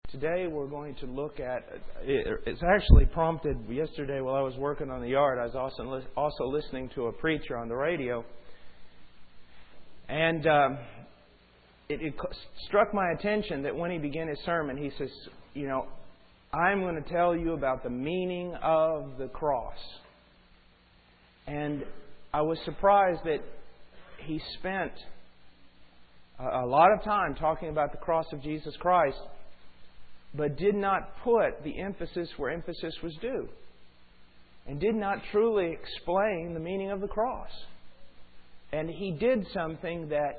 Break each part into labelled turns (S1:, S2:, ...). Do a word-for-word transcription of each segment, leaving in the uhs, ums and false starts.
S1: Today we're going to look at, it's actually prompted yesterday while I was working on the yard. I was also also listening to a preacher on the radio. And um, it, it struck my attention that when he began his sermon, he says, you know, I'm going to tell you about the meaning of the cross. And I was surprised that he spent a lot of time talking about the cross of Jesus Christ, but did not put the emphasis where emphasis was due, and did not truly explain the meaning of the cross. And he did something that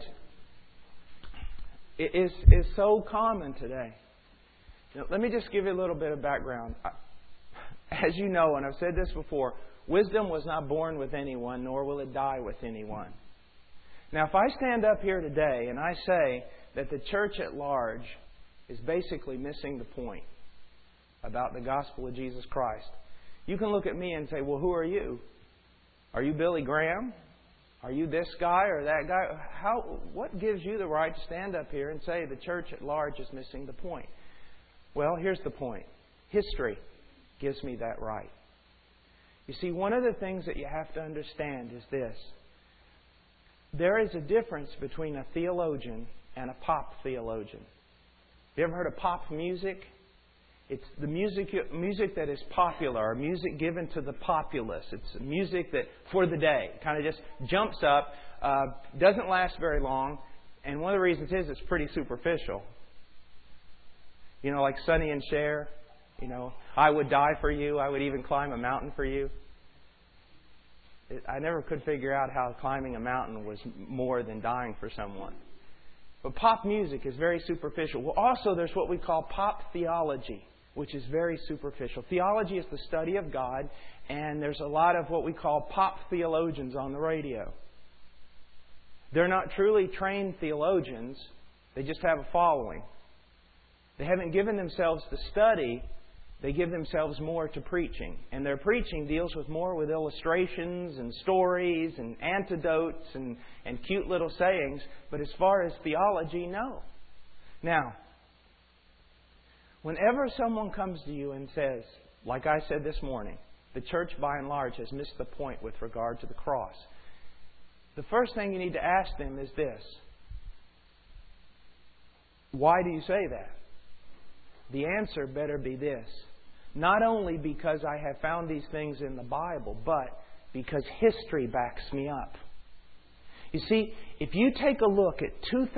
S1: is, is so common today. Now, let me just give you a little bit of background. As you know, and I've said this before, wisdom was not born with anyone, nor will it die with anyone. Now, if I stand up here today and I say that the church at large is basically missing the point about the gospel of Jesus Christ, you can look at me and say, well, who are you? Are you Billy Graham? Are you this guy or that guy? How? What gives you the right to stand up here and say the church at large is missing the point? Well, here's the point. History gives me that right. You see, one of the things that you have to understand is this. There is a difference between a theologian and a pop theologian. You ever heard of pop music? It's the music music that is popular, music given to the populace. It's music that for the day kind of just jumps up, uh, doesn't last very long, and one of the reasons is it's pretty superficial. You know, like Sonny and Cher. You know, I would die for you. I would even climb a mountain for you. It, I never could figure out how climbing a mountain was more than dying for someone. But pop music is very superficial. Well, also there's what we call pop theology, which is very superficial. Theology is the study of God, and there's a lot of what we call pop theologians on the radio. They're not truly trained theologians. They just have a following. They haven't given themselves to study. They give themselves more to preaching. And their preaching deals with more with illustrations and stories and anecdotes and, and cute little sayings. But as far as theology, no. Now, whenever someone comes to you and says, like I said this morning, the church by and large has missed the point with regard to the cross, the first thing you need to ask them is this. Why do you say that? The answer better be this. Not only because I have found these things in the Bible, but because history backs me up. You see, if you take a look at two